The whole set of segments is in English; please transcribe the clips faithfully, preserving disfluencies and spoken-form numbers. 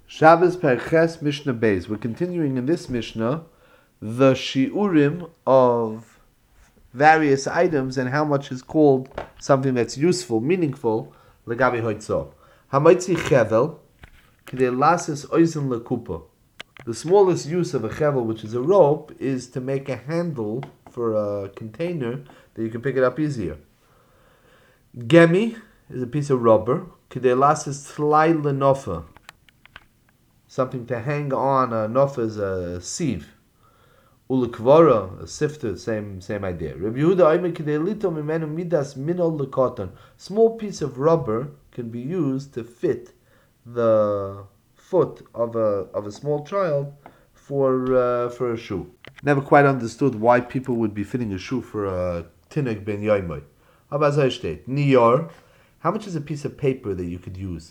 Shabbos Perches Mishnah Beis. We're continuing in this Mishnah the shiurim of various items and how much is called something that's useful, meaningful. Legabi hoitzo. Hamaitzi chevel k'dei lasis oizen lekupa. The smallest use of a chevel, which is a rope, is to make a handle for a container that you can pick it up easier. Gemi is a piece of rubber. K'dei lasis tlai lenofa. Something to hang on. A nofa is a sieve. Ulekvara, a sifter, same same idea. Rabbi Yehuda Omer k'dei lito mimenu midas minol lekoton. Small piece of rubber can be used to fit the foot of a of a small child for uh, for a shoe. Never quite understood why people would be fitting a shoe for a tinnik ben yoimoy. Abazai steht niyor. How much is a piece of paper that you could use?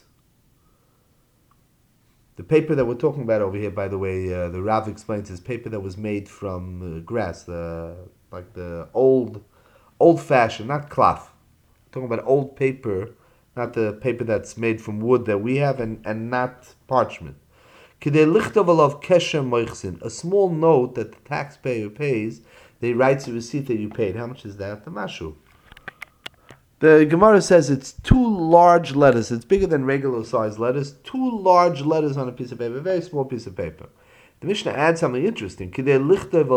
The paper that we're talking about over here, by the way, uh, the Rav explains, is paper that was made from uh, grass, the like the old, old-fashioned, not cloth. We're talking about old paper, not the paper that's made from wood that we have, and, and not parchment. A small note that the taxpayer pays, they write the receipt that you paid. How much is that? The mashu. The Gemara says it's two large letters. It's bigger than regular size letters. Two large letters on a piece of paper, a very small piece of paper. The Mishnah adds something interesting. Good, but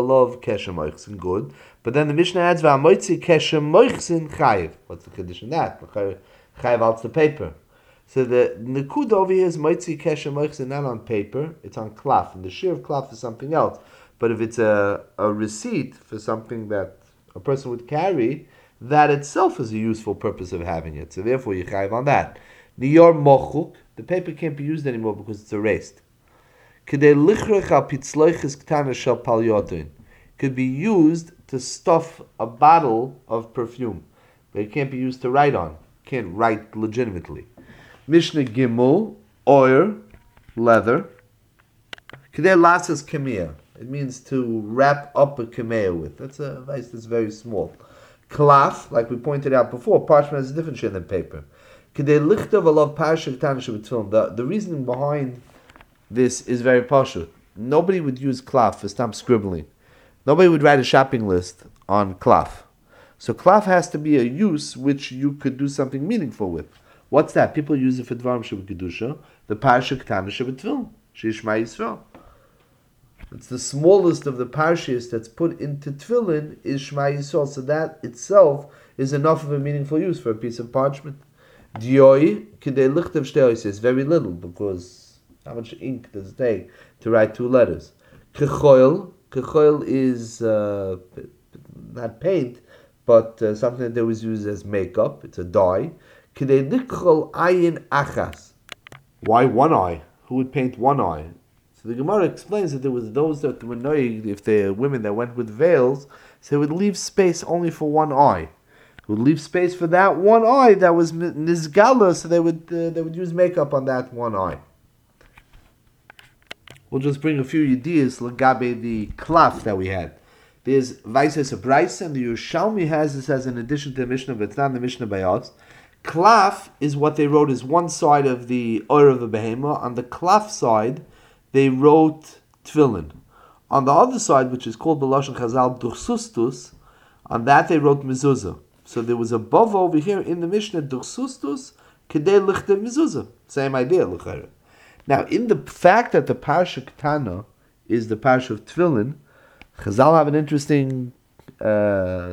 then the Mishnah adds v'amoitzi keshem moichsin chayiv. What's the condition that? Chayiv out the paper. So the Nikud over here is moitzi keshem moichsin, not on paper. It's on cloth, and the shear of cloth is something else. But if it's a, a receipt for something that a person would carry, that itself is a useful purpose of having it. So therefore you chayiv on that. Niyor mochuk, the paper can't be used anymore because it's erased. Could be used to stuff a bottle of perfume, but it can't be used to write on. Can't write legitimately. Mishnah Gimel, oir, leather. Kedei lasas kamea. It means to wrap up a kamea with. That's a device that's very small. Klaf, like we pointed out before, parchment has a different shape than paper. The, the reasoning behind this is very partial. Nobody would use klaf for stamp scribbling. Nobody would write a shopping list on klaf. So klaf has to be a use which you could do something meaningful with. What's that? People use it for dvarim shebkedusha, the parsha ketana shebetfilin, sheishma Yisrael. It's the smallest of the parshas that's put into tefillin is Shema Yisrael. So that itself is enough of a meaningful use for a piece of parchment. Dioi kidei lichtav shtei says very little, because how much ink does it take to write two letters? Kechoil, kechoil is uh, not paint, but uh, something that they always use as makeup. It's a dye. Kidei lichol ayin achas. Why one eye? Who would paint one eye? So the Gemara explains that there was those that were noig, if they're women that went with veils, so they would leave space only for one eye. They would leave space for that one eye that was nizgala, so they would uh, they would use makeup on that one eye. We'll just bring a few ideas lagabe the klaf that we had. There's Vaises of Bryce, and the Yerushalmi has this as an addition to the Mishnah, but it's not in the Mishnah by us. Klaf is what they wrote as one side of the oir of the behema. On the klaf side, they wrote tefillin. On the other side, which is called B'lashon Chazal Dursustus, on that they wrote mezuzah. So there was above over here in the Mishnah Dursustus Kedei Lichte mezuzah. Same idea, l'chayre. Now, in the fact that the Parsha Ketana is the Parsha of tefillin, Chazal have an interesting. Uh,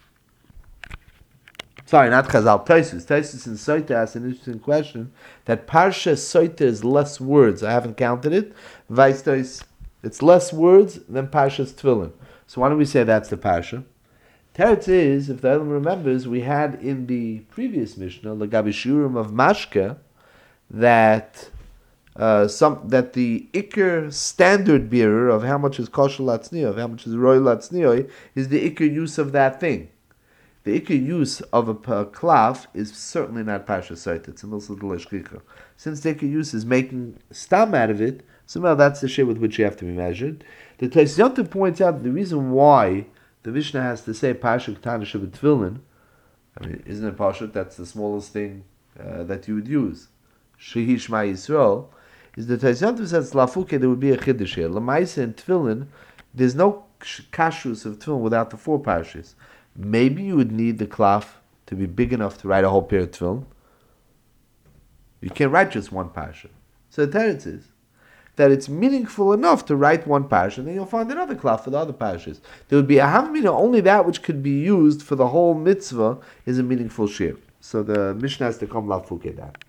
Sorry, not Chazal, Taisus. Taisus in Soita asks an interesting question, that Parsha Soita is less words. I haven't counted it. Vaistais, it's less words than Parsha's Tefillin. So why don't we say that's the Parsha? Teretz is, if the Elam remembers, we had in the previous Mishnah, Lagabi Shurim of Mashke, that uh, some that the Iker standard bearer of how much is Kosher Latzniyo, of how much is Roy Latzniyo, is the Iker use of that thing. The ikar use of a klaf is certainly not Parsha Soita. It's a Milsa D'Leshkicha. Since the ikar use is making stam out of it, somehow that's the shape with which you have to be measured. The Tosfos points out the reason why the Mishnah has to say Parsha Ketana Shebetfilin. I mean, isn't it Parsha? That's the smallest thing uh, that you would use. Shehi Shema Yisrael. is the Taisantiv says lafuke there would be a chiddush here. Lamaisa and tefillin, there's no kashrus of tefillin without the four parashas. Maybe you would need the klaf to be big enough to write a whole pair of tefillin. You can't write just one parasha. So the teretz is that it's meaningful enough to write one parasha, and then you'll find another klaf for the other parashas. There would be a havmina, only that which could be used for the whole mitzvah is a meaningful shir. So the Mishnah has to come lafuke that.